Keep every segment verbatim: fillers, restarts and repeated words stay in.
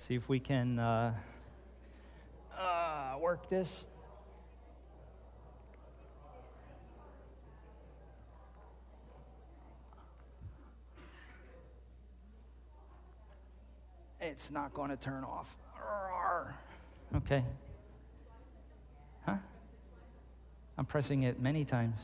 See if we can uh, uh, work this. It's not going to turn off. Okay. Huh? I'm pressing it many times.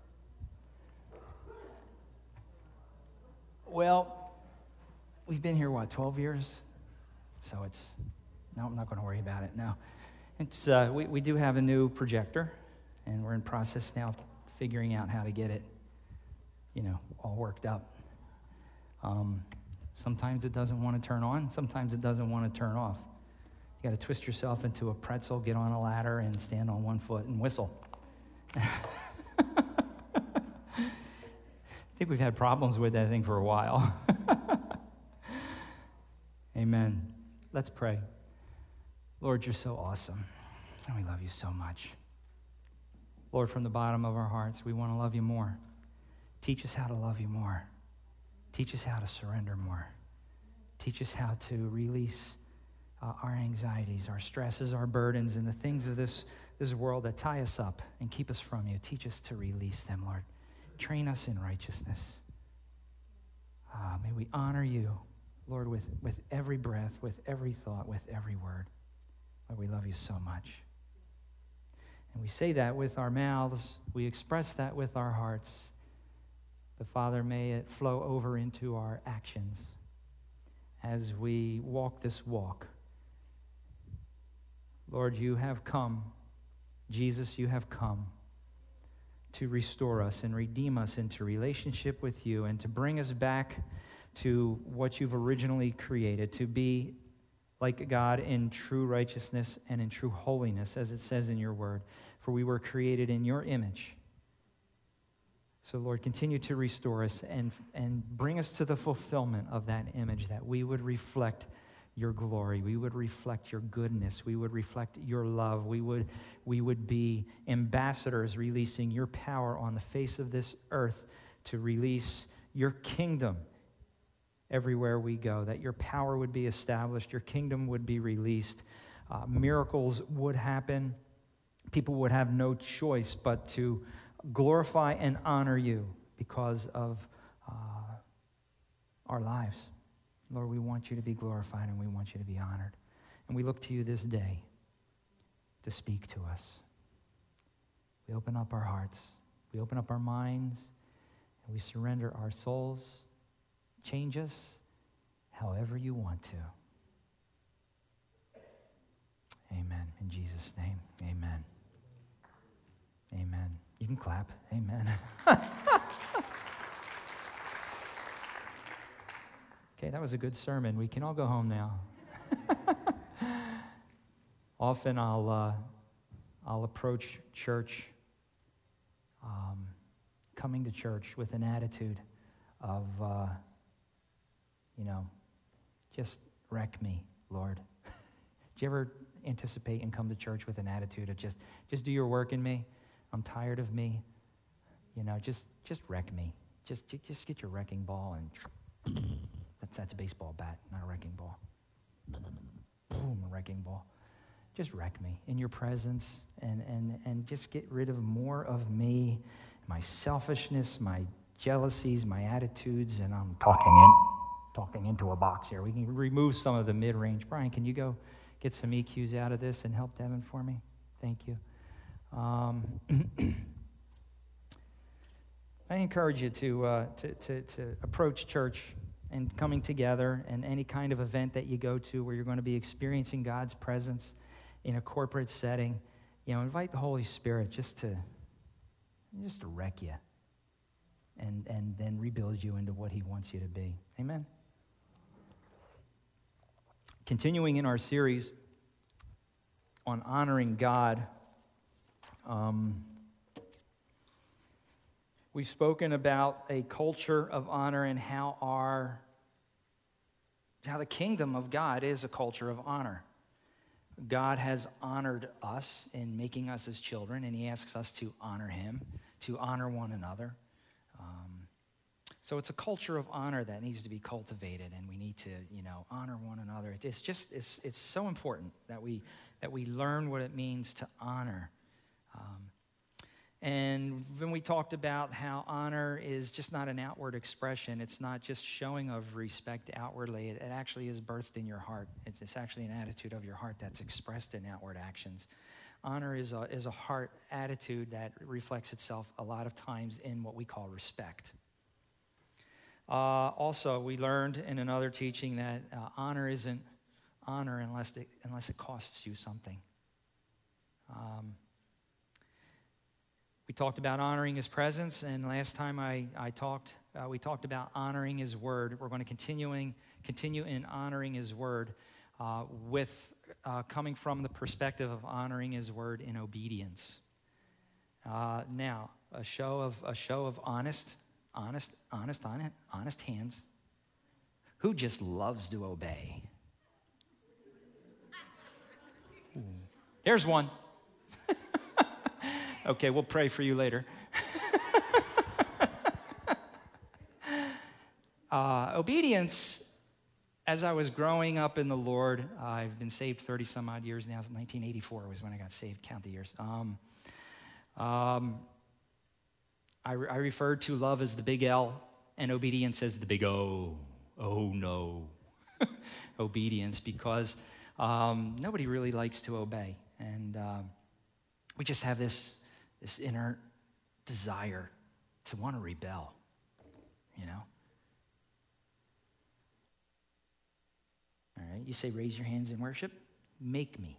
Well, we've been here, what, twelve years? So it's, no, I'm not going to worry about it now. It's, uh, we, we do have a new projector, and we're in process now of figuring out how to get it, you know, all worked up. Um, sometimes it doesn't want to turn on. Sometimes it doesn't want to turn off. You got to twist yourself into a pretzel, get on a ladder, and stand on one foot and whistle. I think we've had problems with that thing for a while. Amen. Let's pray. Lord, you're so awesome, and we love you so much. Lord, from the bottom of our hearts, we want to love you more. Teach us how to love you more. Teach us how to surrender more. Teach us how to release uh, our anxieties, our stresses, our burdens, and the things of this, this world that tie us up and keep us from you. Teach us to release them, Lord. Train us in righteousness. Uh, may we honor you, Lord, with, with every breath, with every thought, with every word. Lord, we love you so much. And we say that with our mouths. We express that with our hearts. But Father, may it flow over into our actions as we walk this walk. Lord, you have come. Jesus, you have come to restore us and redeem us into relationship with you and to bring us back to what you've originally created, to be like God in true righteousness and in true holiness, as it says in your word. For we were created in your image. So, Lord, continue to restore us and, and bring us to the fulfillment of that image, that we would reflect your glory, we would reflect your goodness, we would reflect your love, we would, we would be ambassadors releasing your power on the face of this earth to release your kingdom everywhere we go, that your power would be established, your kingdom would be released, uh, miracles would happen, people would have no choice but to glorify and honor you because of uh, our lives. Lord, we want you to be glorified and we want you to be honored. And we look to you this day to speak to us. We open up our hearts. We open up our minds. And we surrender our souls. Change us however you want to. Amen. In Jesus' name, amen. Amen. You can clap. Amen. Okay, that was a good sermon. We can all go home now. Often I'll uh, I'll approach church, um, coming to church with an attitude of, uh, you know, just wreck me, Lord. Did you ever anticipate and come to church with an attitude of just, just do your work in me? I'm tired of me. You know, just just wreck me. Just just get your wrecking ball and that's that's a baseball bat, not a wrecking ball. Boom, a wrecking ball. Just wreck me in your presence and and and just get rid of more of me, my selfishness, my jealousies, my attitudes, and I'm talking in talking into a box here. We can remove some of the mid-range. Brian, can you go get some E Qs out of this and help Devin for me? Thank you. Um, I encourage you to, uh, to, to, to approach church and coming together and any kind of event that you go to where you're going to be experiencing God's presence in a corporate setting. You know, invite the Holy Spirit just to just to wreck you and, and then rebuild you into what he wants you to be. Amen? Continuing in our series on honoring God, Um, we've spoken about a culture of honor and how our, how the kingdom of God is a culture of honor. God has honored us in making us his children, and he asks us to honor him, to honor one another. Um, So it's a culture of honor that needs to be cultivated, and we need to, you know, honor one another. It's just, it's, it's so important that we, that we learn what it means to honor. Um, and when we talked about how honor is just not an outward expression, it's not just showing of respect outwardly, it, it actually is birthed in your heart. It's, it's actually an attitude of your heart that's expressed in outward actions. Honor is a, is a heart attitude that reflects itself a lot of times in what we call respect. Uh, also, we learned in another teaching that uh, honor isn't honor unless it, unless it costs you something. Um, we talked about honoring his presence, and last time I, I talked, uh, we talked about honoring his word. We're going to continuing continue in honoring his word uh, with uh, coming from the perspective of honoring his word in obedience. Uh, now, a show of a show of honest. Honest, honest, honest, honest hands. Who just loves to obey? Ooh. There's one. Okay, we'll pray for you later. uh, obedience, as I was growing up in the Lord, uh, I've been saved thirty some odd years now. nineteen eighty-four was when I got saved. Count the years. Um, um, I, I referred to love as the big L and obedience as the big O. Oh, no. Obedience, because um, nobody really likes to obey. And um, we just have this, this inner desire to want to rebel, you know? All right, you say raise your hands in worship. Make me.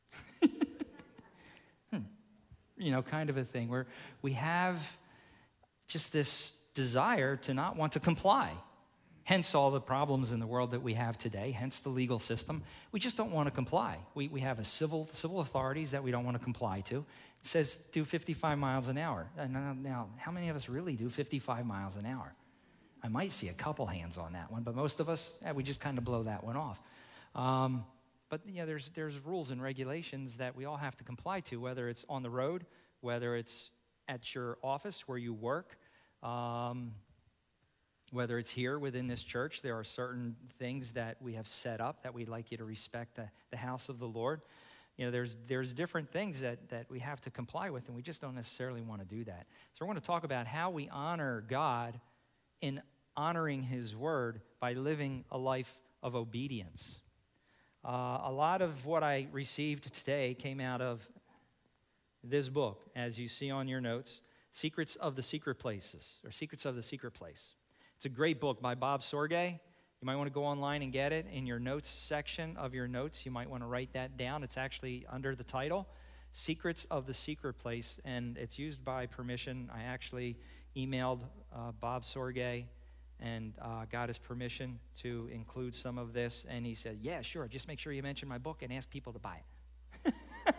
hmm. You know, kind of a thing where we have just this desire to not want to comply. Hence all the problems in the world that we have today, hence the legal system. We just don't want to comply. We, we have a civil, civil authorities that we don't want to comply to. It says do fifty-five miles an hour. Now, now, how many of us really do fifty-five miles an hour? I might see a couple hands on that one, but most of us, yeah, we just kind of blow that one off. Um, but you know, there's, there's rules and regulations that we all have to comply to, whether it's on the road, whether it's at your office where you work, um, whether it's here within this church. There are certain things that we have set up that we'd like you to respect the, the house of the Lord. You know, there's there's different things that, that we have to comply with, and we just don't necessarily want to do that. So we're going to talk about how we honor God in honoring his word by living a life of obedience. Uh, a lot of what I received today came out of this book, as you see on your notes, Secrets of the Secret Places, or Secrets of the Secret Place. It's a great book by Bob Sorge. You might want to go online and get it. In your notes section of your notes, you might want to write that down. It's actually under the title, Secrets of the Secret Place, and it's used by permission. I actually emailed uh, Bob Sorge and uh, got his permission to include some of this, and he said, yeah, sure, just make sure you mention my book and ask people to buy it.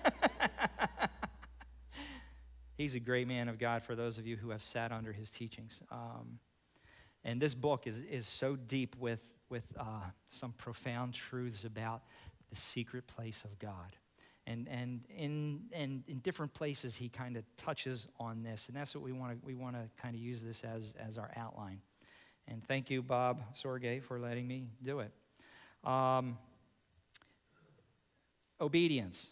He's a great man of God for those of you who have sat under his teachings. Um, and this book is, is so deep with, with uh, some profound truths about the secret place of God. And, and in, and in different places, he kind of touches on this. And that's what we want to we want to kind of use this as, as our outline. And thank you, Bob Sorge, for letting me do it. Um, obedience.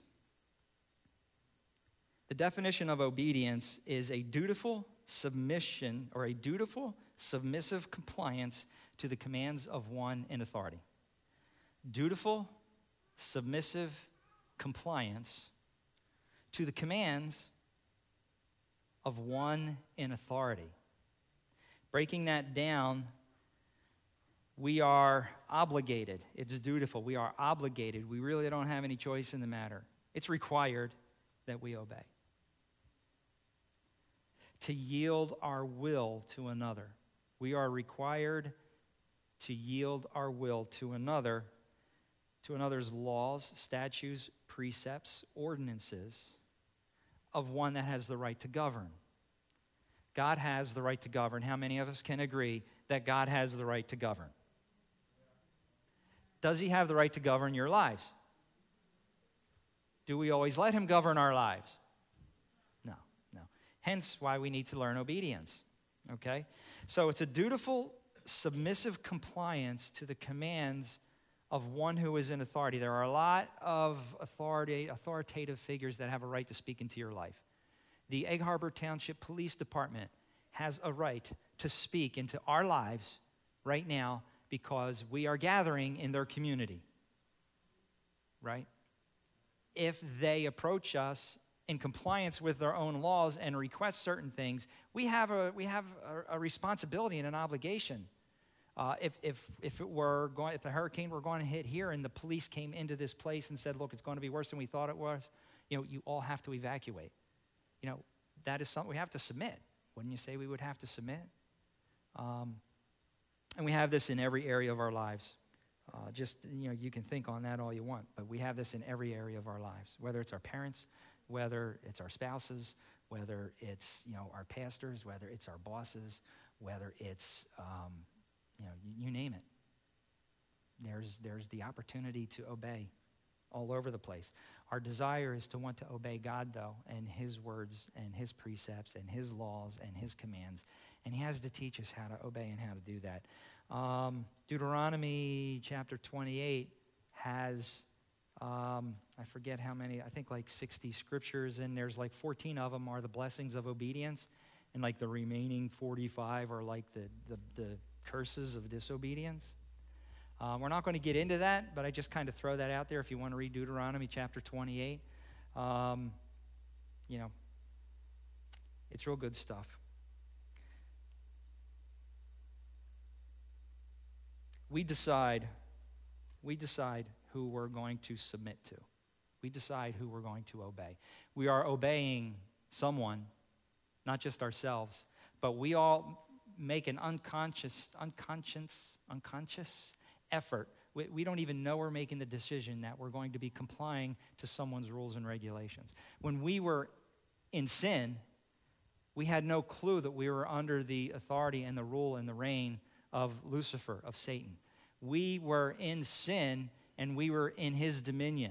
The definition of obedience is a dutiful submission or a dutiful submissive compliance to the commands of one in authority. Dutiful submissive compliance to the commands of one in authority. Breaking that down, we are obligated. It's dutiful. We are obligated. We really don't have any choice in the matter. It's required that we obey. To yield our will to another. We are required to yield our will to another, to another's laws, statutes, precepts, ordinances of one that has the right to govern. God has the right to govern. How many of us can agree that God has the right to govern? Does he have the right to govern your lives? Do we always let him govern our lives? No, no. Hence why we need to learn obedience. okay? So it's a dutiful, submissive compliance to the commands of one who is in authority. There are a lot of authority, authoritative figures that have a right to speak into your life. The Egg Harbor Township Police Department has a right to speak into our lives right now because we are gathering in their community, right? If they approach us in compliance with their own laws and request certain things, we have a, we have a, a responsibility and an obligation. Uh, if, if, if it were going, if the hurricane were going to hit here and the police came into this place and said, look, it's going to be worse than we thought it was, you know, you all have to evacuate. You know, that is something we have to submit. Wouldn't you say we would have to submit? Um, and we have this in every area of our lives. Uh, just, you know, you can think on that all you want, but we have this in every area of our lives, whether it's our parents, whether it's our spouses, whether it's, you know, our pastors, whether it's our bosses, whether it's, um, you know, you, you name it. There's, there's the opportunity to obey all over the place. Our desire is to want to obey God, though, and his words and his precepts and his laws and his commands. And he has to teach us how to obey and how to do that. Um, Deuteronomy chapter twenty-eight has, um, I forget how many, I think like sixty scriptures, and there's like fourteen of them are the blessings of obedience, and like the remaining forty-five are like the, the, the curses of disobedience. Um, we're not going to get into that, but I just kind of throw that out there if you want to read Deuteronomy chapter twenty-eight. Um, you know, it's real good stuff. We decide, we decide who we're going to submit to. We decide who we're going to obey. We are obeying someone, not just ourselves, but we all make an unconscious, unconscious, unconscious effort. We, we don't even know we're making the decision that we're going to be complying to someone's rules and regulations. When we were in sin, we had no clue that we were under the authority and the rule and the reign of Lucifer, of Satan. We were in sin and we were in his dominion.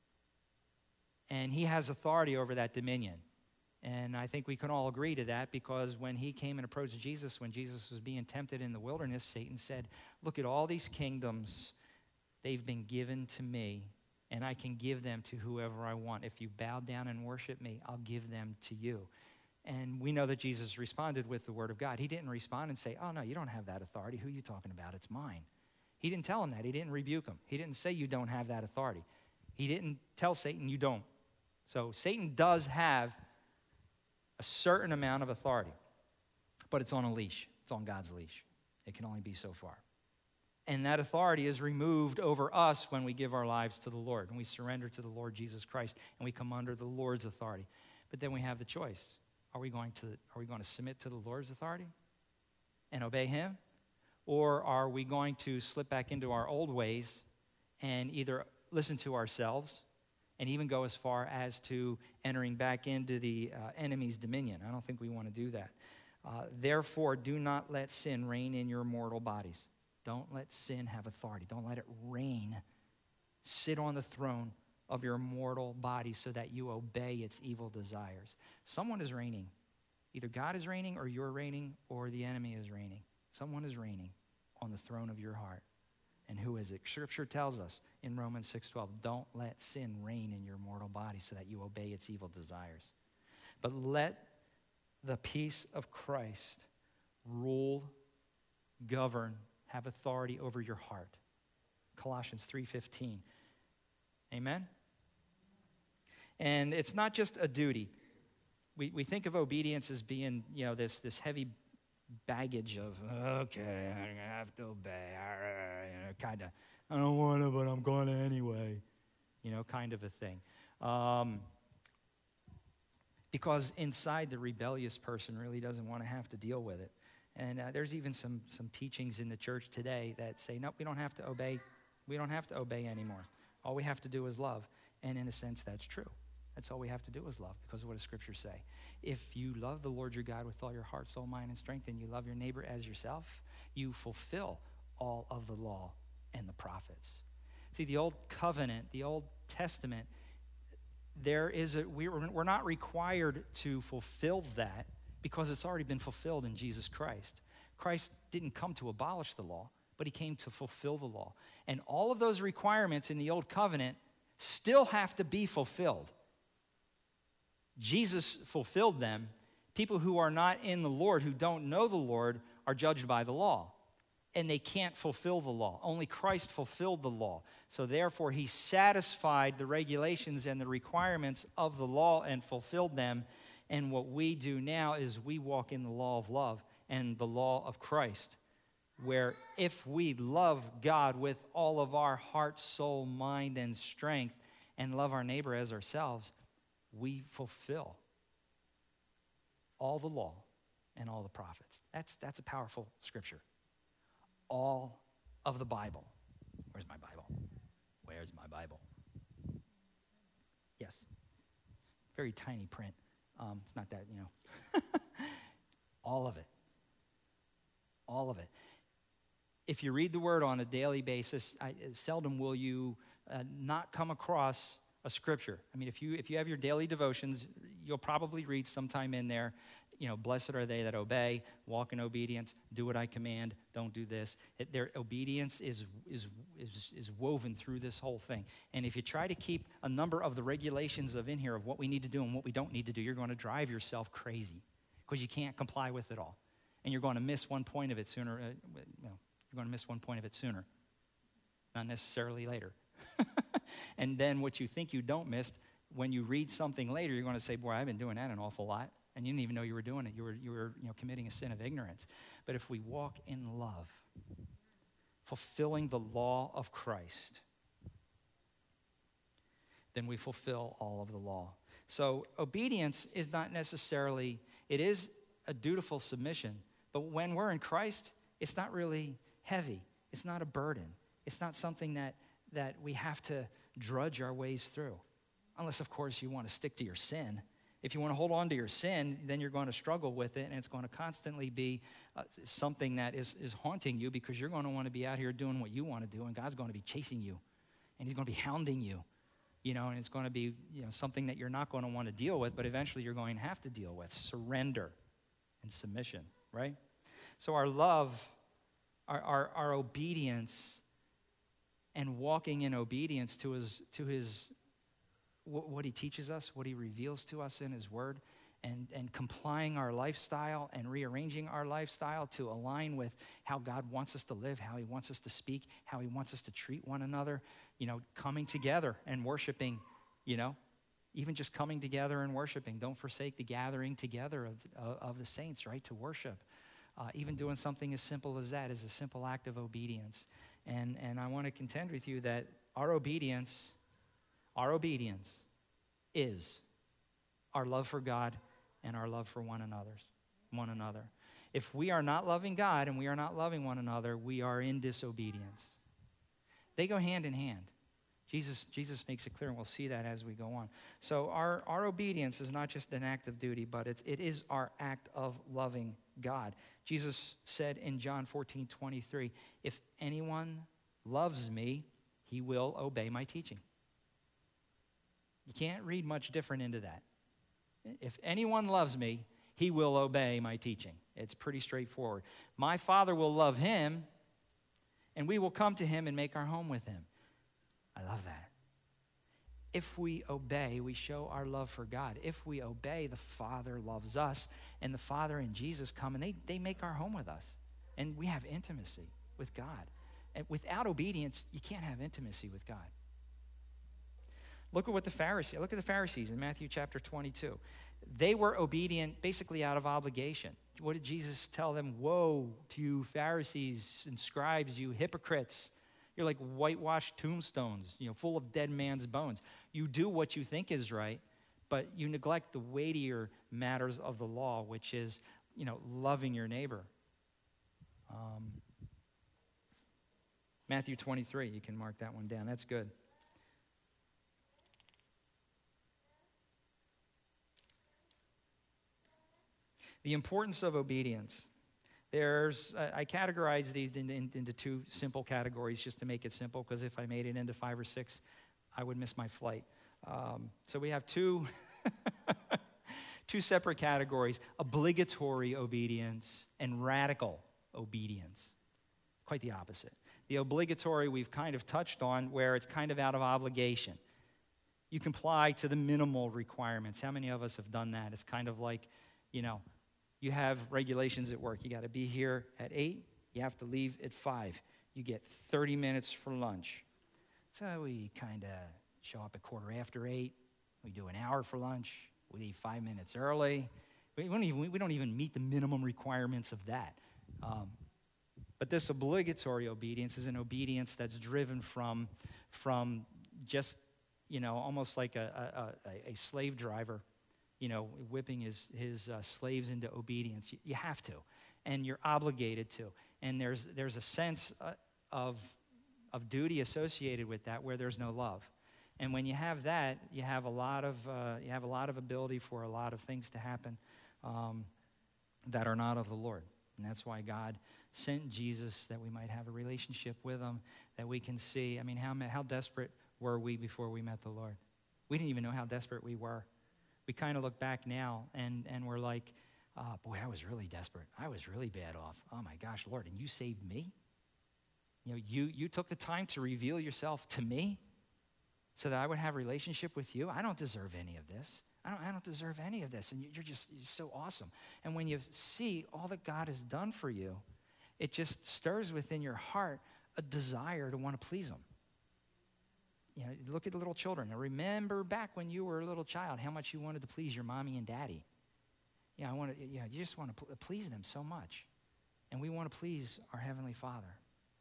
And he has authority over that dominion. And I think we can all agree to that, because when he came and approached Jesus, when Jesus was being tempted in the wilderness, Satan said, look at all these kingdoms. They've been given to me, and I can give them to whoever I want. If you bow down and worship me, I'll give them to you. And we know that Jesus responded with the word of God. He didn't respond and say, oh, no, you don't have that authority. Who are you talking about? It's mine. He didn't tell him that. He didn't rebuke him. He didn't say you don't have that authority. He didn't tell Satan you don't. So Satan does have a certain amount of authority, but it's on a leash. It's on God's leash. It can only be so far. And that authority is removed over us when we give our lives to the Lord, and we surrender to the Lord Jesus Christ, and we come under the Lord's authority. But then we have the choice. Are we going to, are we going to submit to the Lord's authority and obey him? Or are we going to slip back into our old ways and either listen to ourselves and even go as far as to entering back into the uh, enemy's dominion? I don't think we want to do that. Uh, Therefore, do not let sin reign in your mortal bodies. Don't let sin have authority. Don't let it reign. Sit on the throne of your mortal body so that you obey its evil desires. Someone is reigning. Either God is reigning, or you're reigning, or the enemy is reigning. Someone is reigning on the throne of your heart. And who is it? Scripture tells us in Romans six twelve, don't let sin reign in your mortal body so that you obey its evil desires. But let the peace of Christ rule, govern, have authority over your heart. Colossians three fifteen. Amen? And it's not just a duty. We, we think of obedience as being, you know, this, this heavy baggage of, okay, I have to obey, you know, kind of, I don't want to, but I'm going to anyway, you know, kind of a thing. Um, because inside, the rebellious person really doesn't want to have to deal with it. And uh, there's even some, some teachings in the church today that say, nope, we don't have to obey. We don't have to obey anymore. All we have to do is love. And in a sense, that's true. That's all we have to do is love, because what does Scripture say? If you love the Lord your God with all your heart, soul, mind, and strength, and you love your neighbor as yourself, you fulfill all of the law and the prophets. See, the Old Covenant, the Old Testament, there is a, we're, we're not required to fulfill that because it's already been fulfilled in Jesus Christ. Christ didn't come to abolish the law, but he came to fulfill the law. And all of those requirements in the old covenant still have to be fulfilled. Jesus fulfilled them. People who are not in the Lord, who don't know the Lord, are judged by the law. And they can't fulfill the law. Only Christ fulfilled the law. So therefore, he satisfied the regulations and the requirements of the law and fulfilled them. And what we do now is we walk in the law of love and the law of Christ, where if we love God with all of our heart, soul, mind, and strength, and love our neighbor as ourselves, we fulfill all the law and all the prophets. That's, that's a powerful scripture. All of the Bible. Where's my Bible? Where's my Bible? Yes. Very tiny print. Um, it's not that, you know. All of it. All of it. If you read the word on a daily basis, I, seldom will you uh, not come across a scripture. I mean, if you if you have your daily devotions, you'll probably read sometime in there, you know, blessed are they that obey, walk in obedience, do what I command, don't do this. It, their obedience is, is, is, is woven through this whole thing. And if you try to keep a number of the regulations of in here of what we need to do and what we don't need to do, you're going to drive yourself crazy because you can't comply with it all. And you're going to miss one point of it sooner, uh, you know, you're going to miss one point of it sooner, not necessarily later. And then what you think you don't miss, when you read something later, you're going to say, boy, I've been doing that an awful lot. And you didn't even know you were doing it. You were, you were you know, committing a sin of ignorance. But if we walk in love, fulfilling the law of Christ, then we fulfill all of the law. So obedience is not necessarily, it is a dutiful submission. But when we're in Christ, it's not really heavy. It's not a burden. It's not something that, that we have to drudge our ways through. Unless, of course, you want to stick to your sin. If you want to hold on to your sin, then you're going to struggle with it, and it's going to constantly be uh, something that is, is haunting you because you're going to want to be out here doing what you want to do, and God's going to be chasing you, and he's going to be hounding you, you know, and it's going to be, you know, something that you're not going to want to deal with, but eventually you're going to have to deal with. Surrender and submission, right? So our love, our, our, our obedience, and walking in obedience to his to his what he teaches us, what he reveals to us in his word, and, and complying our lifestyle and rearranging our lifestyle to align with how God wants us to live, how he wants us to speak, how he wants us to treat one another, you know, coming together and worshiping, you know, even just coming together and worshiping. Don't forsake the gathering together of, uh, of the saints, right, to worship. Uh, even doing something as simple as that is a simple act of obedience. And, and I want to contend with you that our obedience Our obedience is our love for God and our love for one another. One another. If we are not loving God and we are not loving one another, we are in disobedience. They go hand in hand. Jesus, Jesus makes it clear, and we'll see that as we go on. So our, our obedience is not just an act of duty, but it's, it is our act of loving God. Jesus said in John fourteen twenty-three, if anyone loves me, he will obey my teaching. You can't read much different into that. If anyone loves me, he will obey my teaching. It's pretty straightforward. My Father will love him, and we will come to him and make our home with him. I love that. If we obey, we show our love for God. If we obey, the Father loves us, and the Father and Jesus come, and they, they make our home with us. And we have intimacy with God. And without obedience, you can't have intimacy with God. Look at what the Pharisees, look at the Pharisees in Matthew chapter twenty-two. They were obedient basically out of obligation. What did Jesus tell them? Woe to you Pharisees and scribes, you hypocrites. You're like whitewashed tombstones, you know, full of dead man's bones. You do what you think is right, but you neglect the weightier matters of the law, which is, you know, loving your neighbor. Um, Matthew twenty-three, you can mark that one down. That's good. The importance of obedience. There's, uh, I categorize these in, in, into two simple categories just to make it simple, because if I made it into five or six, I would miss my flight. Um, so we have two, Two separate categories, obligatory obedience and radical obedience. Quite the opposite. The obligatory we've kind of touched on, where it's kind of out of obligation. You comply to the minimal requirements. How many of us have done that? It's kind of like, you know, you have regulations at work. You got to be here at eight. You have to leave at five. You get thirty minutes for lunch. So we kind of show up at quarter after eight. We do an hour for lunch. We leave five minutes early. We don't even, we don't even meet the minimum requirements of that. Um, but this obligatory obedience is an obedience that's driven from, from just, you know, almost like a, a, a slave driver, you know, whipping his, his uh, slaves into obedience. You, you have to, and you're obligated to. And there's, there's a sense uh, of, of duty associated with that where there's no love. And when you have that, you have a lot of, uh, you have a lot of ability for a lot of things to happen um, that are not of the Lord. And that's why God sent Jesus, that we might have a relationship with him, that we can see. I mean, how, how desperate were we before we met the Lord? We didn't even know how desperate we were. We kind of look back now, and, and we're like, oh, boy, I was really desperate. I was really bad off. Oh, my gosh, Lord, and you saved me? You know, you, you took the time to reveal yourself to me so that I would have a relationship with you. I don't deserve any of this. I don't, I don't deserve any of this, and you're just you're so awesome. And when you see all that God has done for you, it just stirs within your heart a desire to want to please him. You know, look at the little children. Now remember back when you were a little child, how much you wanted to please your mommy and daddy. Yeah, I want to. Yeah, you just want to please them so much, and we want to please our Heavenly Father.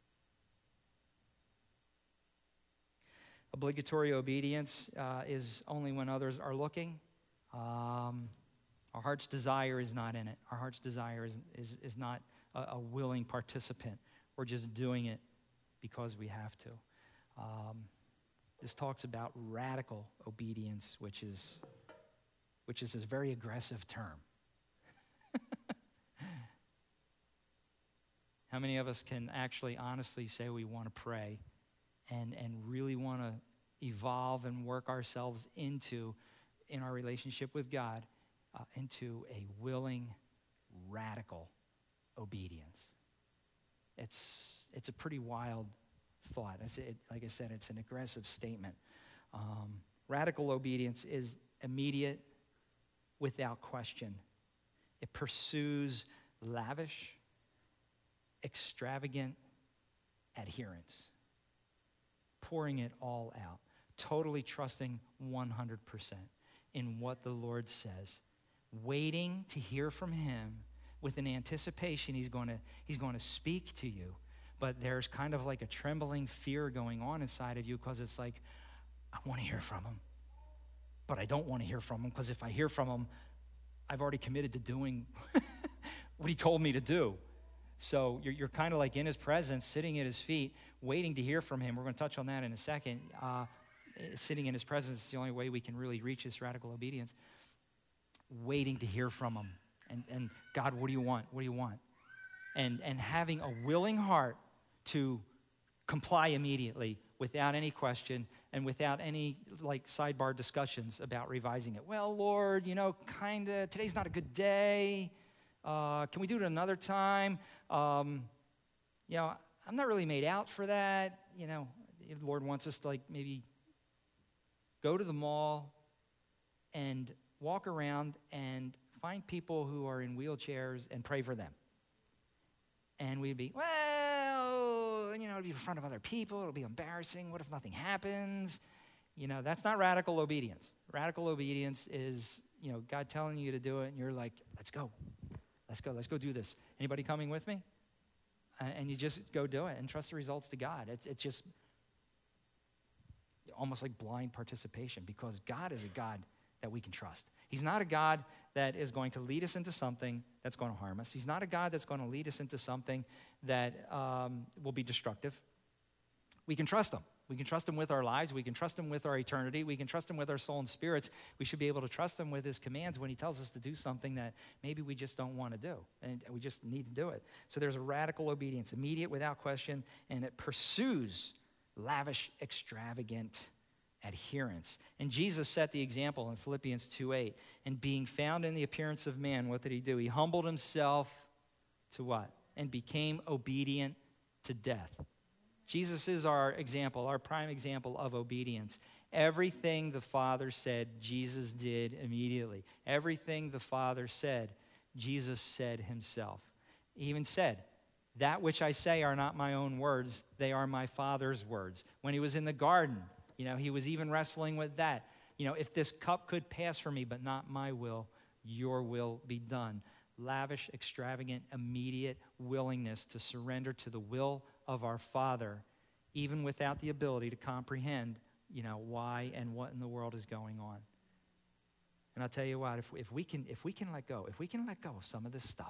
Obligatory obedience uh, is only when others are looking. Um, our heart's desire is not in it. Our heart's desire is, is, is not a, a willing participant. We're just doing it because we have to. Um, this talks about radical obedience, which is, which is a very aggressive term. How many of us can actually honestly say we want to pray and, and really want to evolve and work ourselves into, in our relationship with God, uh, into a willing, radical obedience? It's, it's a pretty wild thought. It's, it, like I said, it's an aggressive statement. Um, radical obedience is immediate, without question. It pursues lavish, extravagant adherence, pouring it all out, totally trusting one hundred percent in what the Lord says, waiting to hear from him with an anticipation he's going to he's going to speak to you. But there's kind of like a trembling fear going on inside of you, because it's like, I want to hear from him, but I don't want to hear from him, because if I hear from him, I've already committed to doing what he told me to do. So you're, you're kind of like in his presence, sitting at his feet, waiting to hear from him. We're going to touch on that in a second. Uh, sitting in his presence is the only way we can really reach this radical obedience. Waiting to hear from him. And, and God, what do you want? What do you want? And, and having a willing heart to comply immediately without any question and without any like sidebar discussions about revising it. Well, Lord, you know, kind of, today's not a good day. Uh, can we do it another time? Um, you know, I'm not really made out for that. You know, the Lord wants us to like maybe go to the mall and walk around and find people who are in wheelchairs and pray for them. And we'd be, well, you know, it'll be in front of other people. It'll be embarrassing. What if nothing happens? You know, that's not radical obedience. Radical obedience is, you know, God telling you to do it, and you're like, let's go. Let's go. Let's go do this. Anybody coming with me? And you just go do it and trust the results to God. It's, it's just almost like blind participation, because God is a God that we can trust. He's not a God that is going to lead us into something that's going to harm us. He's not a God that's going to lead us into something that um, will be destructive. We can trust him. We can trust him with our lives. We can trust him with our eternity. We can trust him with our soul and spirits. We should be able to trust him with his commands when he tells us to do something that maybe we just don't want to do, and we just need to do it. So there's a radical obedience, immediate, without question, and it pursues lavish, extravagant Adherence. And Jesus set the example in Philippians two eight. And being found in the appearance of man, what did he do? He humbled himself to what? And became obedient to death. Jesus is our example, our prime example of obedience. Everything the Father said, Jesus did immediately. Everything the Father said, Jesus said himself. He even said, that which I say are not my own words, they are my Father's words. When he was in the garden, you know, he was even wrestling with that. You know, if this cup could pass from me, but not my will, your will be done. Lavish, extravagant, immediate willingness to surrender to the will of our Father, even without the ability to comprehend, you know, why and what in the world is going on. And I'll tell you what, if, if we can, if we can let go, if we can let go of some of this stuff,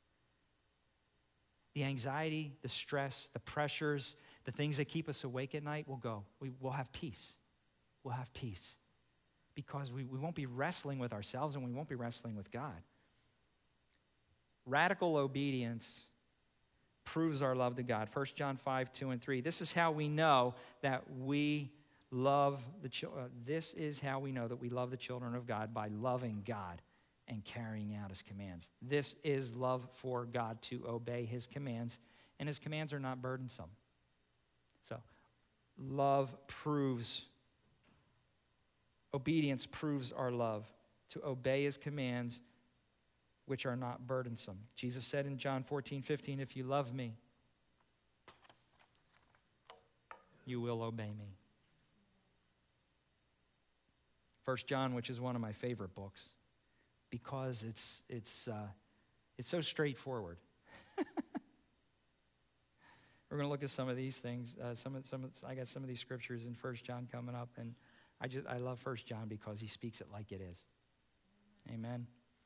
the anxiety, the stress, the pressures, the things that keep us awake at night will go. We will have peace. We'll have peace. Because we, we won't be wrestling with ourselves and we won't be wrestling with God. Radical obedience proves our love to God. First John five, two and three. This is how we know that we love the children. Uh, this is how we know that we love the children of God, by loving God and carrying out his commands. This is love for God, to obey his commands, and his commands are not burdensome. So, love proves, obedience proves our love, to obey his commands, which are not burdensome. Jesus said in John fourteen, fifteen, if you love me, you will obey me. First John, which is one of my favorite books, because it's, it's, uh, it's so straightforward. We're going to look at some of these things. Uh, some of, some of, I got some of these scriptures in First John coming up, and I just I love First John because he speaks it like it is. Amen.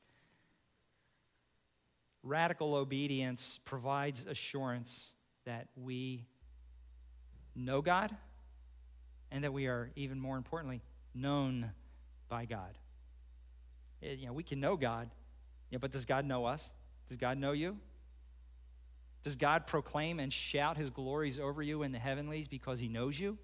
Radical obedience provides assurance that we know God and that we are, even more importantly, known by God. It, you know, we can know God, you know, but does God know us? Does God know you? Does God proclaim and shout his glories over you in the heavenlies because he knows you?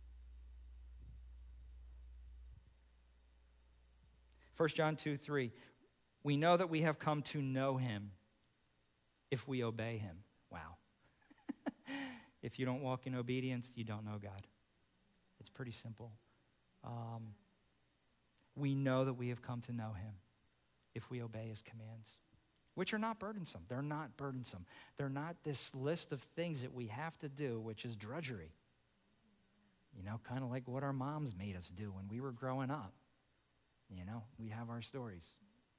First John two, three. We know that we have come to know him if we obey him. Wow. If you don't walk in obedience, you don't know God. It's pretty simple. Um, we know that we have come to know him if we obey his commands, which are not burdensome. They're not burdensome. They're not this list of things that we have to do, which is drudgery. You know, kind of like what our moms made us do when we were growing up. You know, we have our stories.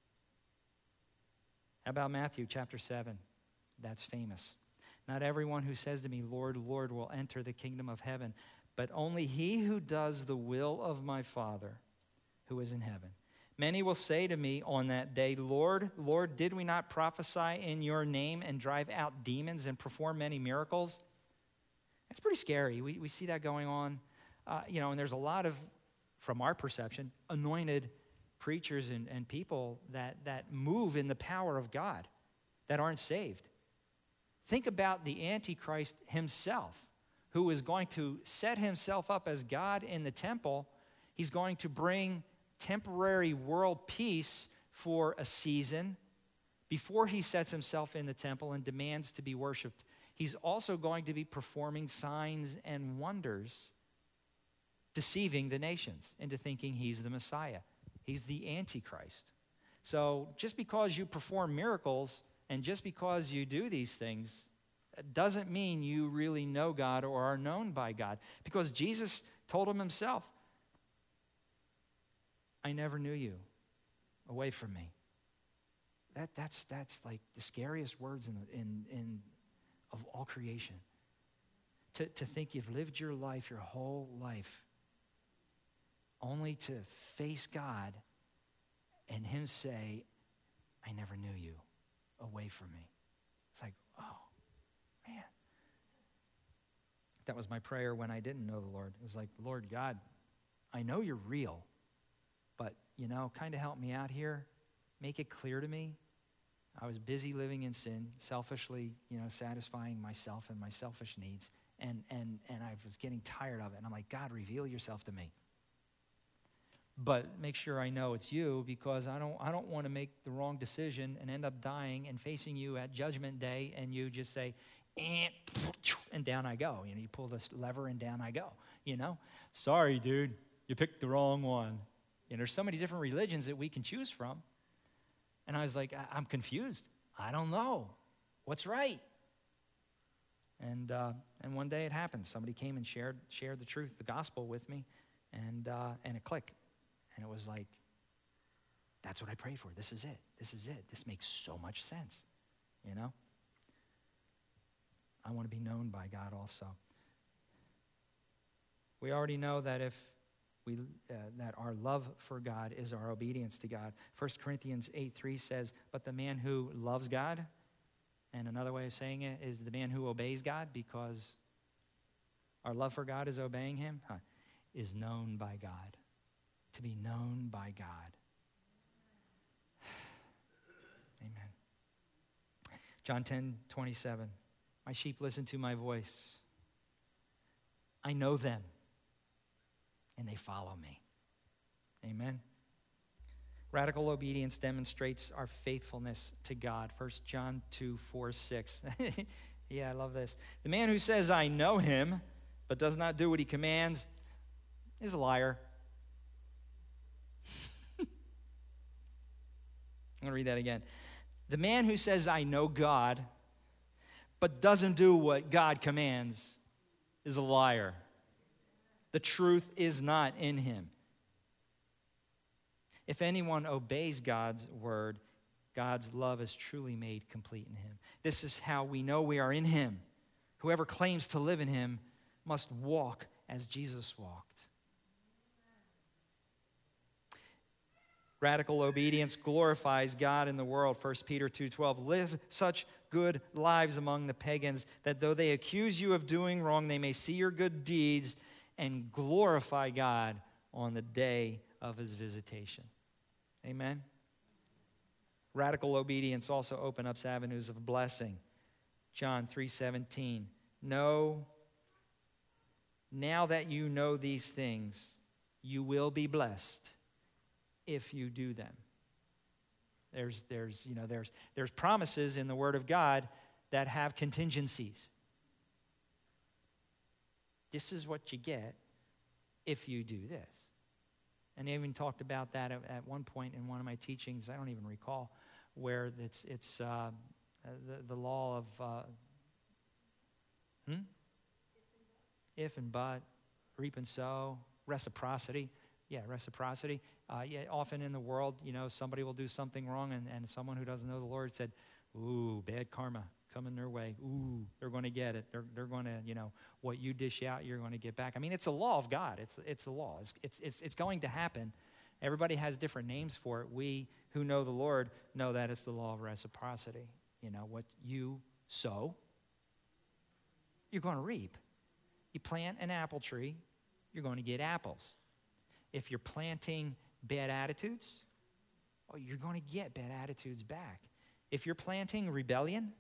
How about Matthew chapter seven? That's famous. Not everyone who says to me, Lord, Lord, will enter the kingdom of heaven, but only he who does the will of my Father who is in heaven. Many will say to me on that day, Lord, Lord, did we not prophesy in your name and drive out demons and perform many miracles? It's pretty scary. We, we see that going on. Uh, you know, and there's a lot of, from our perception, anointed preachers and, and people that, that move in the power of God that aren't saved. Think about the Antichrist himself, who is going to set himself up as God in the temple. He's going to bring temporary world peace for a season before he sets himself in the temple and demands to be worshiped. He's also going to be performing signs and wonders, deceiving the nations into thinking he's the Messiah. He's the Antichrist. So just because you perform miracles and just because you do these things doesn't mean you really know God or are known by God. Because Jesus told him himself, I never knew you. Away from me. That, that's, that's like the scariest words in, in, in of all creation. To, to think you've lived your life, your whole life, only to face God and him say, I never knew you. Away from me. It's like, oh, man. That was my prayer when I didn't know the Lord. It was like, Lord God, I know you're real, but, you know, kind of help me out here. Make it clear to me. I was busy living in sin, selfishly, you know, satisfying myself and my selfish needs. And, and, and I was getting tired of it. And I'm like, God, reveal yourself to me. but make sure I know it's you, because I don't, I don't want to make the wrong decision and end up dying and facing you at Judgment Day, and you just say, and, and down I go. You know, you pull this lever and down I go, you know. Sorry, dude, you picked the wrong one. You know, there's so many different religions that we can choose from. And I was like, I- I'm confused. I don't know what's right. And uh, and one day it happened. Somebody came and shared shared the truth, the gospel with me, and uh, and it clicked. And it was like, that's what I prayed for. This is it. This is it. This makes so much sense, you know? I want to be known by God also. We already know that if we uh, that our love for God is our obedience to God. First Corinthians eight three says, but the man who loves God, and another way of saying it is the man who obeys God, because our love for God is obeying him, huh, is known by God. To be known by God. Amen. John ten twenty-seven. My sheep listen to my voice. I know them, and they follow me. Amen. Radical obedience demonstrates our faithfulness to God. First John two, four, six. Yeah, I love this. The man who says, I know him, but does not do what he commands, is a liar. I'm going to read that again. The man who says, I know God, but doesn't do what God commands, is a liar. The truth is not in him. If anyone obeys God's word, God's love is truly made complete in him. This is how we know we are in him. Whoever claims to live in him must walk as Jesus walked. Radical obedience glorifies God in the world. First Peter two twelve. Live such good lives among the pagans that though they accuse you of doing wrong, they may see your good deeds and glorify God on the day of his visitation. Amen? Radical obedience also opens up avenues of blessing. John three seventeen. No, now that you know these things, you will be blessed if you do them. There's, there's, you know, there's, there's promises in the Word of God that have contingencies. This is what you get if you do this. And I even talked about that at, at one point in one of my teachings, I don't even recall, where it's, it's uh, the, the law of, uh, hmm? If and but, reap and sow, reciprocity. Yeah, reciprocity. Uh, yeah, often in the world, you know, somebody will do something wrong, and, and someone who doesn't know the Lord said, ooh, bad karma coming their way. Ooh, they're going to get it. They're, they're going to, you know, what you dish out, you're going to get back. I mean, it's a law of God. It's, it's a law. It's, it's, it's, it's going to happen. Everybody has different names for it. We who know the Lord know that it's the law of reciprocity. You know, what you sow, you're going to reap. You plant an apple tree, you're going to get apples. If you're planting bad attitudes, oh, you're going to get bad attitudes back. If you're planting rebellion,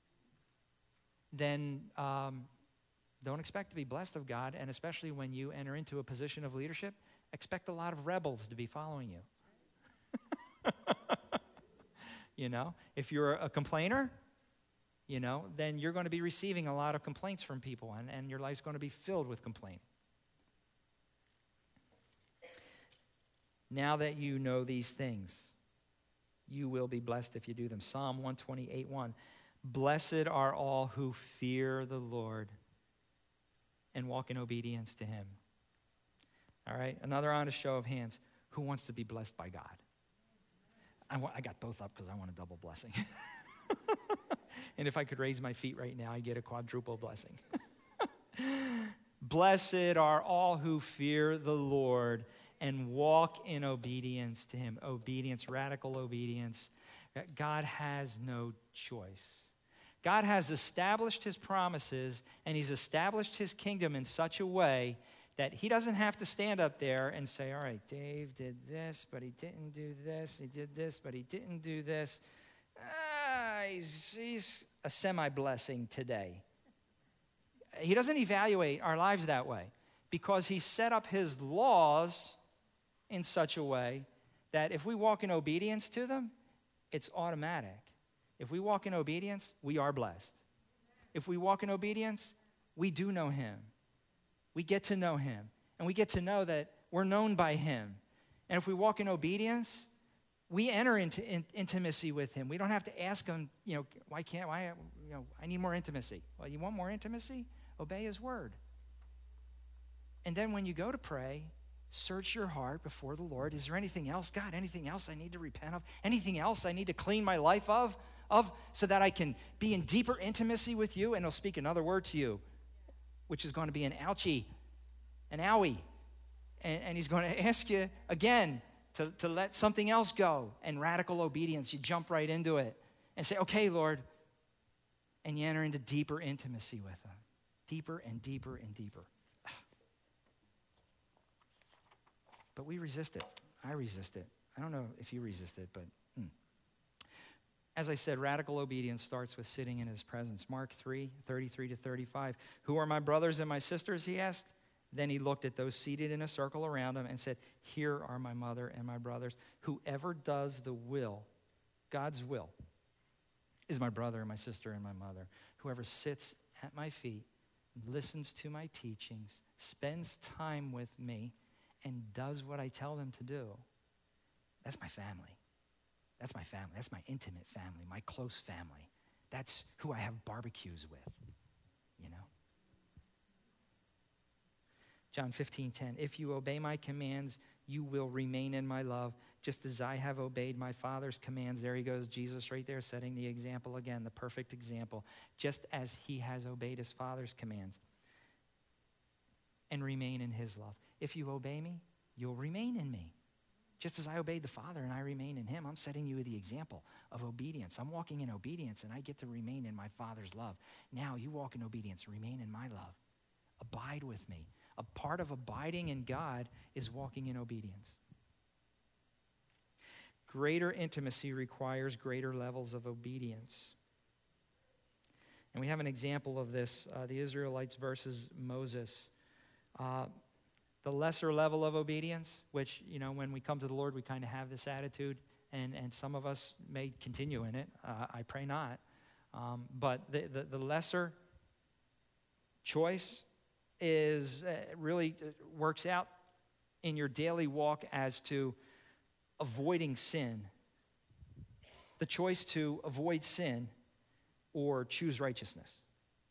then um, don't expect to be blessed of God, and especially when you enter into a position of leadership, expect a lot of rebels to be following you. You know, if you're a complainer, you know, then you're going to be receiving a lot of complaints from people, and, and your life's going to be filled with complaining. Now that you know these things, you will be blessed if you do them. Psalm one twenty-eight, one. Blessed are all who fear the Lord and walk in obedience to him. All right, another honest show of hands. Who wants to be blessed by God? I, want, I got both up because I want a double blessing. And if I could raise my feet right now, I get a quadruple blessing. Blessed are all who fear the Lord and walk in obedience to him. Obedience, radical obedience. God has no choice. God has established his promises, and he's established his kingdom in such a way that he doesn't have to stand up there and say, all right, Dave did this, but he didn't do this. He did this, but he didn't do this. Ah, he's, he's a semi-blessing today. He doesn't evaluate our lives that way because he set up his laws in such a way that if we walk in obedience to them, it's automatic. If we walk in obedience, we are blessed. If we walk in obedience, we do know him. We get to know him. And we get to know that we're known by him. And if we walk in obedience, we enter into in, intimacy with him. We don't have to ask him, you know, why can't, why, you know, I need more intimacy. Well, you want more intimacy? Obey his word. And then when you go to pray, search your heart before the Lord. Is there anything else? God, anything else I need to repent of? Anything else I need to clean my life of? Of so that I can be in deeper intimacy with you? And he'll speak another word to you, which is going to be an ouchie, an owie. And, and he's going to ask you again to, to let something else go. And radical obedience, you jump right into it and say, okay, Lord. And you enter into deeper intimacy with him. Deeper and deeper and deeper. But we resist it. I resist it. I don't know if you resist it, but hmm. As I said, radical obedience starts with sitting in his presence. Mark three, thirty-three to thirty-five. Who are my brothers and my sisters, he asked. Then he looked at those seated in a circle around him and said, here are my mother and my brothers. Whoever does the will, God's will, is my brother and my sister and my mother. Whoever sits at my feet, listens to my teachings, spends time with me, and does what I tell them to do, that's my family. That's my family. That's my intimate family, my close family. That's who I have barbecues with, you know. John fifteen ten, if you obey my commands, you will remain in my love, just as I have obeyed my Father's commands. There he goes, Jesus right there setting the example again, the perfect example, just as he has obeyed his Father's commands. And remain in his love. If you obey me, you'll remain in me. Just as I obeyed the Father and I remain in him, I'm setting you the example of obedience. I'm walking in obedience and I get to remain in my Father's love. Now you walk in obedience, remain in my love. Abide with me. A part of abiding in God is walking in obedience. Greater intimacy requires greater levels of obedience. And we have an example of this, uh, the Israelites versus Moses. Uh, the lesser level of obedience, which, you know, when we come to the Lord, we kind of have this attitude, and, and some of us may continue in it. Uh, I pray not. Um, but the, the, the lesser choice is uh, really works out in your daily walk as to avoiding sin. The choice to avoid sin or choose righteousness.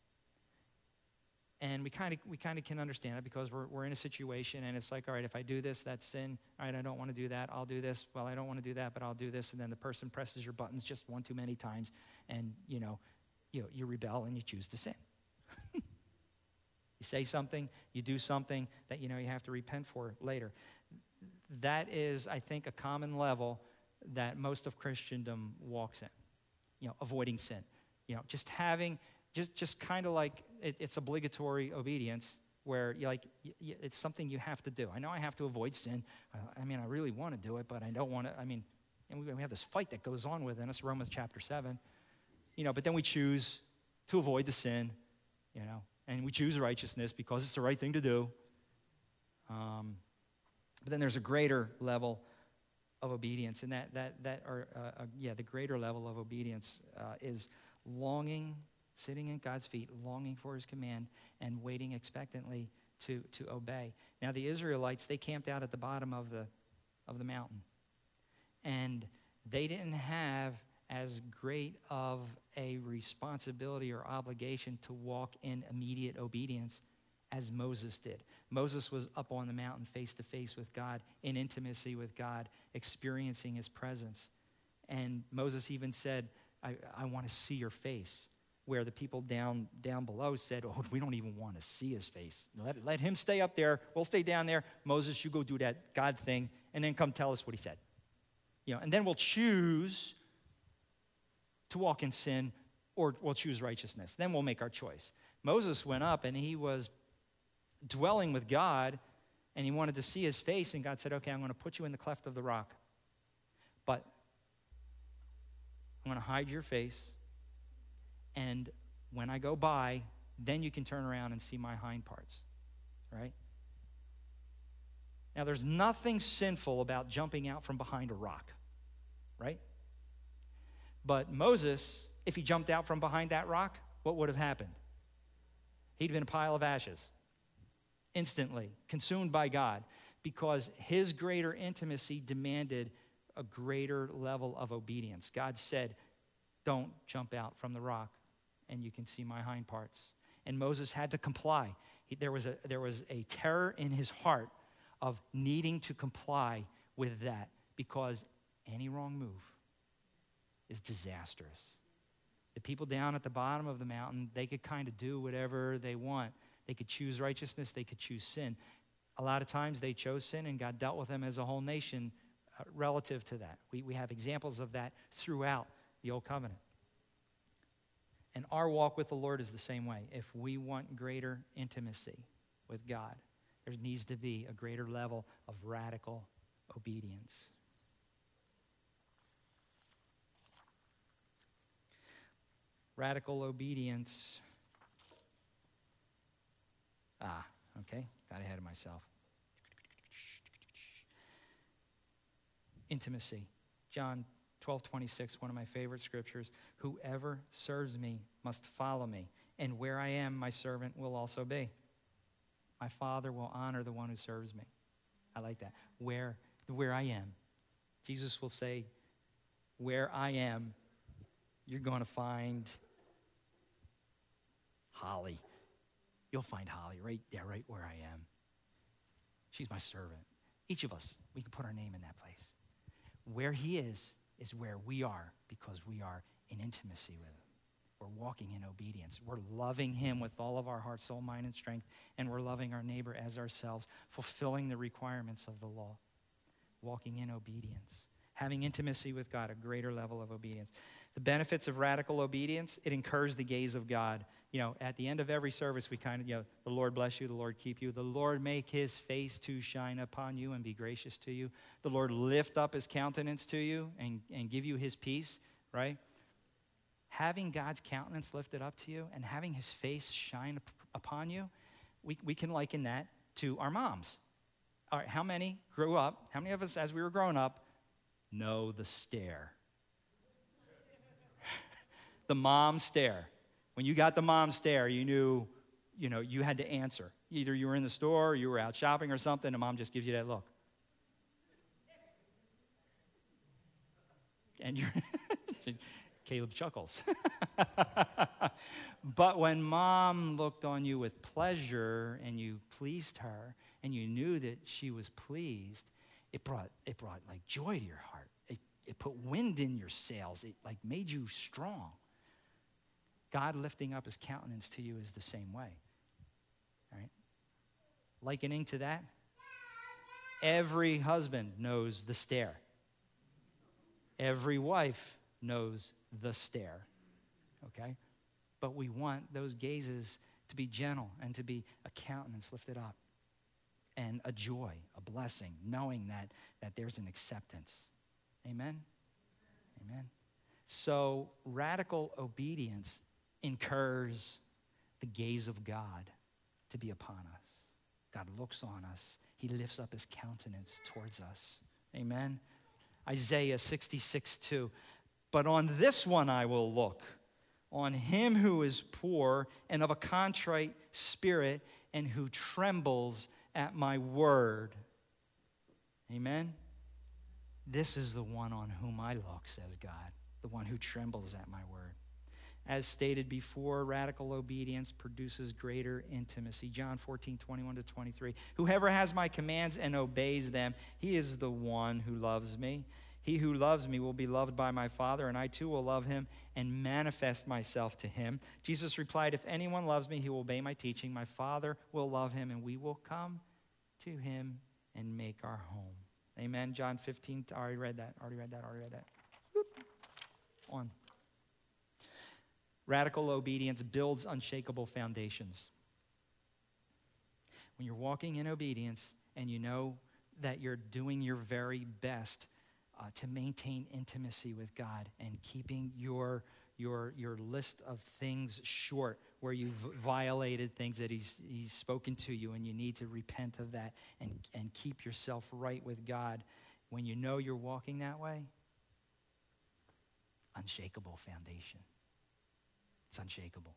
And we kind of we kind of can understand it because we're we're in a situation and it's like, all right, if I do this, that's sin. All right, I don't want to do that. I'll do this. Well, I don't want to do that, but I'll do this. And then the person presses your buttons just one too many times, and you know, you you rebel and you choose to sin. You say something, you do something that you know you have to repent for later. That is, I think, a common level that most of Christendom walks in. You know, avoiding sin. You know, just having. Just, just kind of like it, it's obligatory obedience where you like y- y- it's something you have to do. I know I have to avoid sin. Uh, I mean, I really want to do it, but I don't want to. I mean, and we, we have this fight that goes on within us, Romans chapter seven. You know, but then we choose to avoid the sin, you know, and we choose righteousness because it's the right thing to do. Um, but then there's a greater level of obedience, and that that that or uh, uh, yeah, the greater level of obedience uh, is longing. Sitting at God's feet, longing for his command, and waiting expectantly to, to obey. Now, the Israelites, they camped out at the bottom of the, of the mountain. And they didn't have as great of a responsibility or obligation to walk in immediate obedience as Moses did. Moses was up on the mountain face to face with God, in intimacy with God, experiencing his presence. And Moses even said, I, I want to see your face. Where the people down down below said, oh, we don't even want to see his face. Let, let him stay up there. We'll stay down there. Moses, you go do that God thing, and then come tell us what he said. You know, and then we'll choose to walk in sin or we'll choose righteousness. Then we'll make our choice. Moses went up, and he was dwelling with God, and he wanted to see his face, and God said, okay, I'm going to put you in the cleft of the rock. But I'm going to hide your face. And when I go by, then you can turn around and see my hind parts, right? Now, there's nothing sinful about jumping out from behind a rock, right? But Moses, if he jumped out from behind that rock, what would have happened? He'd been a pile of ashes, instantly, consumed by God, because his greater intimacy demanded a greater level of obedience. God said, don't jump out from the rock, and you can see my hind parts. And Moses had to comply. He, there was a, there was a terror in his heart of needing to comply with that, because any wrong move is disastrous. The people down at the bottom of the mountain, they could kind of do whatever they want. They could choose righteousness, they could choose sin. A lot of times they chose sin, and God dealt with them as a whole nation uh, relative to that. We, we have examples of that throughout the Old Covenant. And our walk with the Lord is the same way. If we want greater intimacy with God, there needs to be a greater level of radical obedience. Radical obedience. Ah, okay, got ahead of myself. Intimacy. John twelve twenty-six, one of my favorite scriptures. Whoever serves me must follow me, and where I am, my servant will also be. My Father will honor the one who serves me. I like that. Where, where I am. Jesus will say, where I am, you're going to find Holly. You'll find Holly right there, right where I am. She's my servant. Each of us, we can put our name in that place. Where he is, is where we are, because we are in intimacy with him. We're walking in obedience. We're loving him with all of our heart, soul, mind, and strength, and we're loving our neighbor as ourselves, fulfilling the requirements of the law, walking in obedience, having intimacy with God, a greater level of obedience. The benefits of radical obedience, it incurs the gaze of God. You know, at the end of every service, we kind of, you know, the Lord bless you, the Lord keep you, the Lord make his face to shine upon you and be gracious to you. The Lord lift up his countenance to you and, and give you his peace, right? Having God's countenance lifted up to you and having his face shine upon you, we, we can liken that to our moms. All right, how many grew up, how many of us as we were growing up know the stare? The mom stare. When you got the mom stare, you knew, you know, you had to answer. Either you were in the store or you were out shopping or something, and mom just gives you that look. And you're, Caleb chuckles. But when mom looked on you with pleasure and you pleased her and you knew that she was pleased, it brought, it brought like joy to your heart. It, it put wind in your sails. It like made you strong. God lifting up his countenance to you is the same way. All right? Likening to that, every husband knows the stare. Every wife knows the stare. Okay? But we want those gazes to be gentle and to be a countenance lifted up and a joy, a blessing, knowing that, that there's an acceptance. Amen? Amen. So radical obedience incurs the gaze of God to be upon us. God looks on us. He lifts up his countenance towards us. Amen. Isaiah sixty-six two. But on this one I will look, on him who is poor and of a contrite spirit and who trembles at my word. Amen. This is the one on whom I look, says God, the one who trembles at my word. As stated before, radical obedience produces greater intimacy. John fourteen, twenty-one to twenty-three. Whoever has my commands and obeys them, he is the one who loves me. He who loves me will be loved by my Father, and I too will love him and manifest myself to him. Jesus replied, if anyone loves me, he will obey my teaching. My Father will love him, and we will come to him and make our home. Amen. John fifteen, I already read that, already read that, already read that. Whoop. On. Radical obedience builds unshakable foundations. When you're walking in obedience and you know that you're doing your very best uh, to maintain intimacy with God and keeping your, your, your list of things short where you've violated things that he's, he's spoken to you, and you need to repent of that and, and keep yourself right with God. When you know you're walking that way, unshakable foundation. It's unshakable.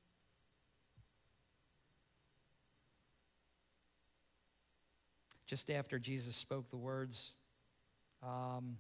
Just after Jesus spoke the words, um,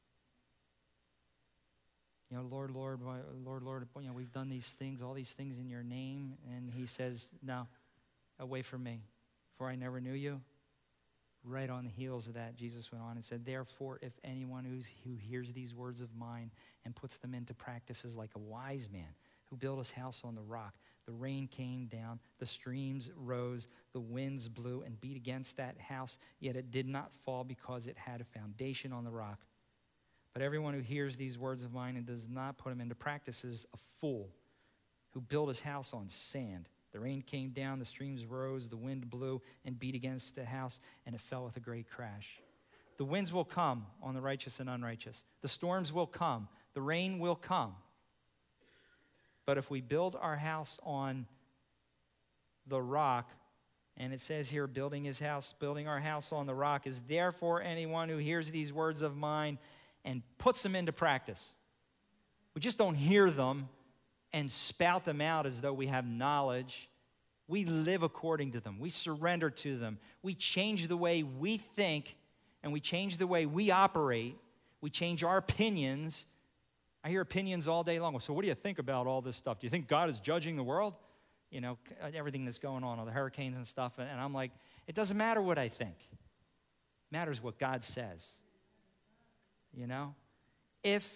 you know, Lord, Lord, Lord, Lord, you know, we've done these things, all these things in your name. And he says, no, away from me, for I never knew you. Right on the heels of that, Jesus went on and said, therefore, if anyone who's, who hears these words of mine and puts them into practice is like a wise man who built his house on the rock. The rain came down, the streams rose, the winds blew and beat against that house, yet it did not fall because it had a foundation on the rock. But everyone who hears these words of mine and does not put them into practice is a fool who built his house on sand. The rain came down, the streams rose, the wind blew and beat against the house, and it fell with a great crash. The winds will come on the righteous and unrighteous. The storms will come. The rain will come. But if we build our house on the rock, and it says here, building his house, building our house on the rock is therefore anyone who hears these words of mine and puts them into practice. We just don't hear them and spout them out as though we have knowledge. We live according to them. We surrender to them. We change the way we think, and we change the way we operate. We change our opinions. I hear opinions all day long. So what do you think about all this stuff? Do you think God is judging the world? You know, everything that's going on, all the hurricanes and stuff. And I'm like, it doesn't matter what I think. It matters what God says. You know? If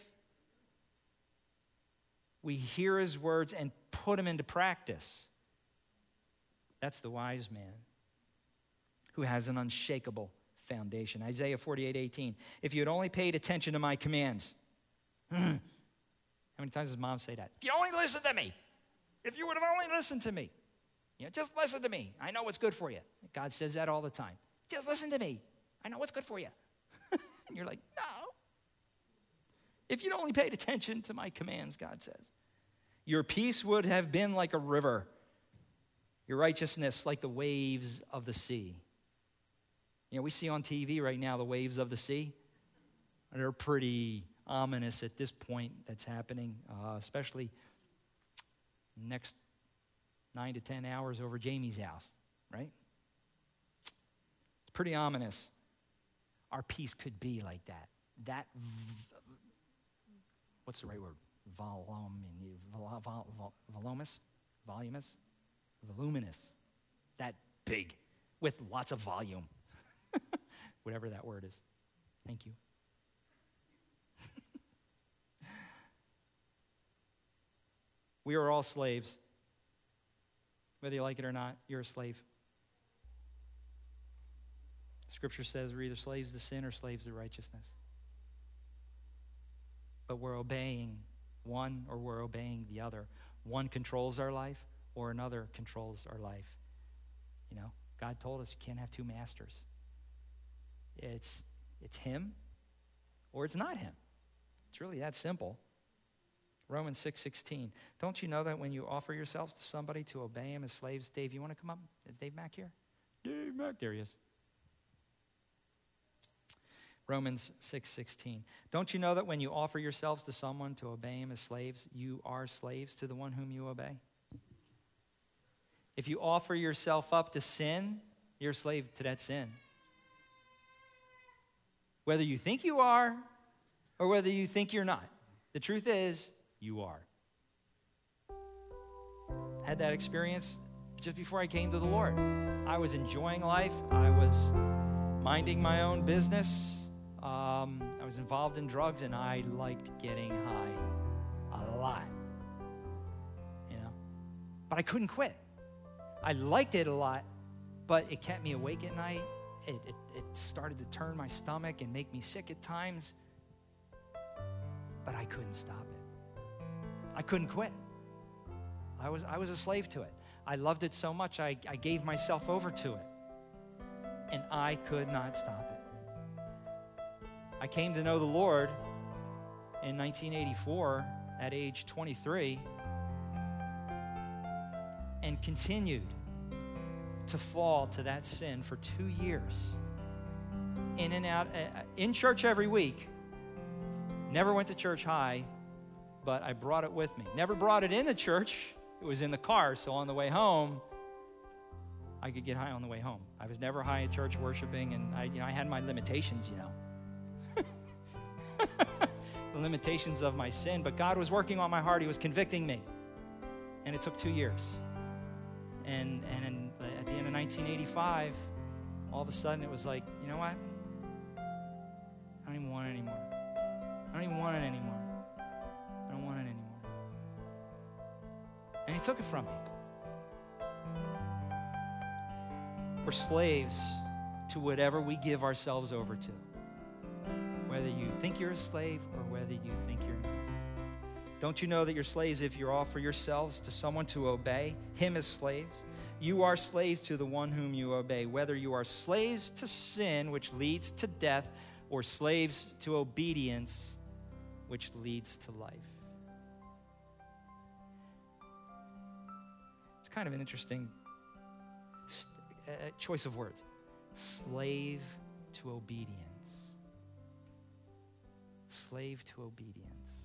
we hear his words and put them into practice, that's the wise man who has an unshakable foundation. Isaiah forty-eight eighteen. If you had only paid attention to my commands. How many times does mom say that? If you only listen to me. If you would have only listened to me. You know, just listen to me. I know what's good for you. God says that all the time. Just listen to me. I know what's good for you. And you're like, no. If you'd only paid attention to my commands, God says, your peace would have been like a river, your righteousness like the waves of the sea. You know, we see on T V right now the waves of the sea. They're pretty ominous at this point that's happening, uh, especially next nine to ten hours over Jamie's house, right? It's pretty ominous. Our peace could be like that. That v- What's the right word? Volum, vol, vol, vol, voluminous? Voluminous? Voluminous. That big, with lots of volume. Whatever that word is. Thank you. We are all slaves. Whether you like it or not, you're a slave. Scripture says we're either slaves to sin or slaves to righteousness. But we're obeying one or we're obeying the other. One controls our life or another controls our life. You know, God told us you can't have two masters. It's, it's him or it's not him. It's really that simple. Romans six sixteen. Don't you know that when you offer yourselves to somebody to obey him as slaves? Dave, you want to come up? Is Dave Mack here? Dave Mack, there he is. Romans six sixteen. Don't you know that when you offer yourselves to someone to obey him as slaves, you are slaves to the one whom you obey? If you offer yourself up to sin, you're a slave to that sin. Whether you think you are or whether you think you're not. The truth is, you are. Had that experience just before I came to the Lord. I was enjoying life. I was minding my own business. Um, I was involved in drugs, and I liked getting high a lot, you know. But I couldn't quit. I liked it a lot, but it kept me awake at night. It, it, it started to turn my stomach and make me sick at times, but I couldn't stop it. I couldn't quit. I was, I was a slave to it. I loved it so much, I, I gave myself over to it, and I could not stop it. I came to know the Lord in nineteen eighty-four at age twenty-three. and continued to fall to that sin for two years. In and out, uh, in church every week. Never went to church high, but I brought it with me. Never brought it in the church. It was in the car, so on the way home, I could get high on the way home. I was never high at church worshiping, and I, you know, I had my limitations, you know. The limitations of my sin, but God was working on my heart. He was convicting me, and it took two years. And, and in, at the end of nineteen eighty-five, all of a sudden it was like, you know what? I don't even want it anymore. I don't even want it anymore. I don't want it anymore. And he took it from me. We're slaves to whatever we give ourselves over to. Whether you think you're a slave or whether you think you're not. Don't you know that you're slaves if you offer yourselves to someone to obey him as slaves? You are slaves to the one whom you obey, whether you are slaves to sin, which leads to death, or slaves to obedience, which leads to life. It's kind of an interesting uh, choice of words. Slave to obedience. Slave to obedience.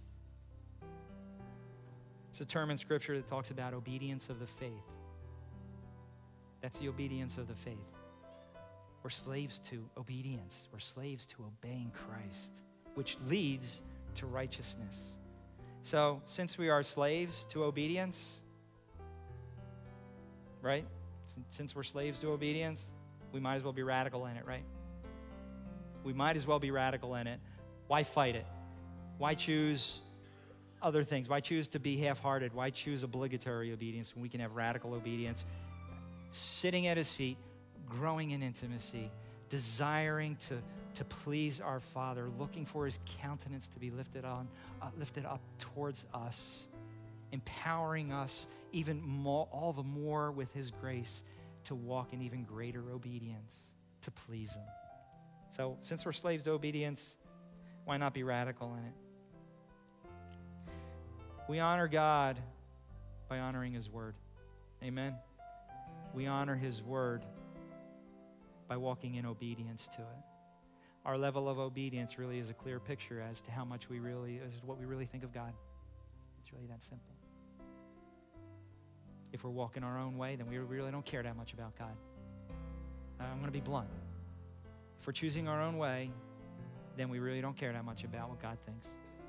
It's a term in Scripture that talks about obedience of the faith. That's the obedience of the faith. We're slaves to obedience. We're slaves to obeying Christ, which leads to righteousness. So, since we are slaves to obedience, right? Since we're slaves to obedience, we might as well be radical in it, right? We might as well be radical in it. Why fight it? Why choose other things? Why choose to be half-hearted? Why choose obligatory obedience when we can have radical obedience? Sitting at his feet, growing in intimacy, desiring to, to please our Father, looking for his countenance to be lifted on, uh, lifted up towards us, empowering us even more, all the more with his grace to walk in even greater obedience, to please him. So since we're slaves to obedience, why not be radical in it? We honor God by honoring his word. Amen? We honor his word by walking in obedience to it. Our level of obedience really is a clear picture as to how much we really, as what we really think of God. It's really that simple. If we're walking our own way, then we really don't care that much about God. I'm going to be blunt. If we're choosing our own way, then we really don't care that much about what God thinks.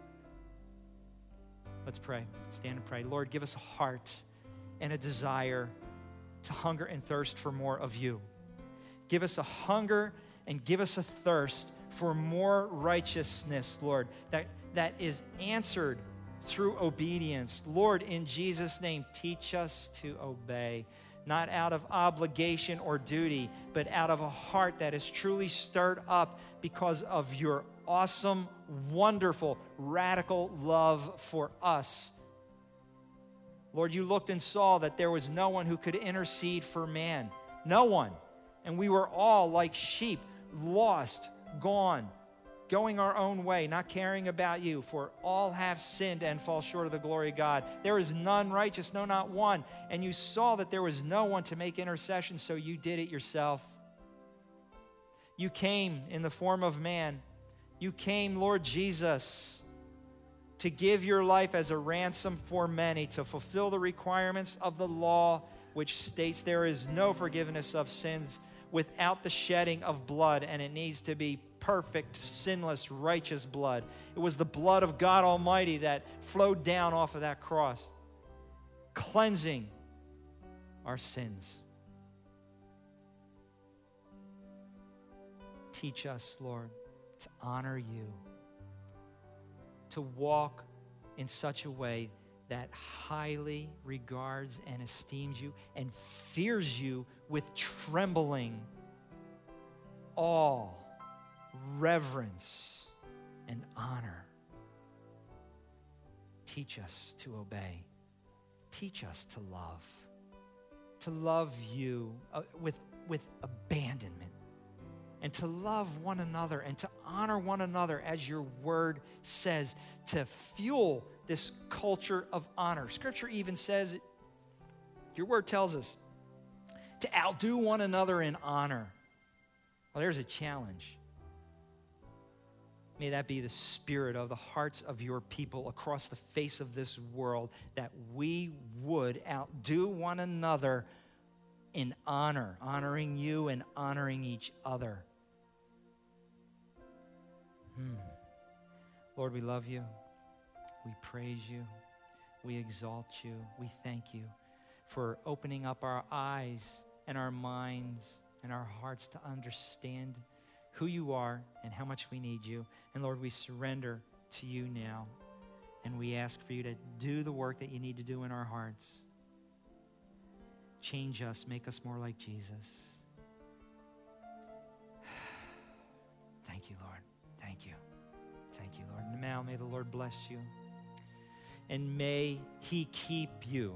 Let's pray. Stand and pray. Lord, give us a heart and a desire to hunger and thirst for more of you. Give us a hunger and give us a thirst for more righteousness, Lord, that, that is answered through obedience. Lord, in Jesus' name, teach us to obey, not out of obligation or duty, but out of a heart that is truly stirred up because of your awesome, wonderful, radical love for us. Lord, you looked and saw that there was no one who could intercede for man. No one. And we were all like sheep, lost, gone, going our own way, not caring about you, for all have sinned and fall short of the glory of God. There is none righteous, no, not one. And you saw that there was no one to make intercession, so you did it yourself. You came in the form of man. You came, Lord Jesus, to give your life as a ransom for many, to fulfill the requirements of the law, which states there is no forgiveness of sins without the shedding of blood, and it needs to be perfect, sinless, righteous blood. It was the blood of God Almighty that flowed down off of that cross, cleansing our sins. Teach us, Lord, to honor you, to walk in such a way that highly regards and esteems you and fears you with trembling, awe, reverence, and honor. Teach us to obey. Teach us to love. To love you uh, with, with abandonment. And to love one another and to honor one another as your word says, to fuel this culture of honor. Scripture even says Your word tells us to outdo one another in honor. Well, there's a challenge. May that be the spirit of the hearts of your people across the face of this world, that we would outdo one another in honor, honoring you and honoring each other. Hmm. Lord, we love you. We praise you. We exalt you. We thank you for opening up our eyes and our minds and our hearts to understand who you are and how much we need you. And Lord, we surrender to you now. And we ask for you to do the work that you need to do in our hearts. Change us, make us more like Jesus. Thank you, Lord. Thank you. Thank you, Lord. And now may the Lord bless you. And may he keep you.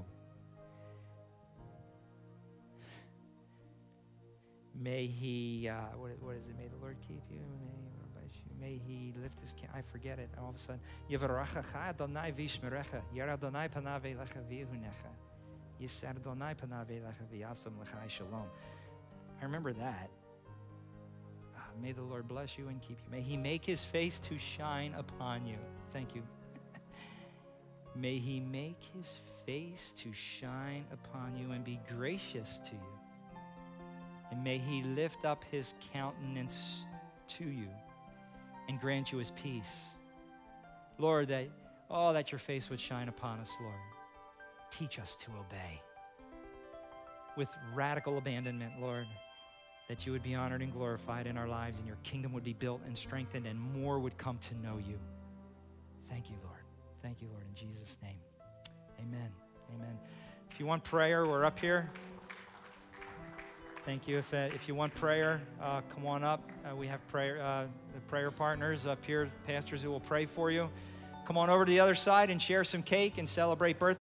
May he, uh, what, what is it? May the Lord keep you. May he bless you. May he lift his, I forget it all of a sudden. Yevarachacha Adonai v'yishmerecha. Yer Adonai panav elecha v'yehunecha. Yisar Adonai panav elecha v'yasam l'chai shalom. I remember that. Uh, may the Lord bless you and keep you. May he make his face to shine upon you. Thank you. May he make his face to shine upon you and be gracious to you. And may he lift up his countenance to you and grant you his peace. Lord, that, oh, that your face would shine upon us, Lord. Teach us to obey with radical abandonment, Lord, that you would be honored and glorified in our lives and your kingdom would be built and strengthened and more would come to know you. Thank you, Lord. Thank you, Lord, in Jesus' name. Amen. Amen. If you want prayer, we're up here. Thank you. If, uh, if you want prayer, uh, come on up. Uh, we have prayer, uh, the prayer partners up here, pastors who will pray for you. Come on over to the other side and share some cake and celebrate birthday.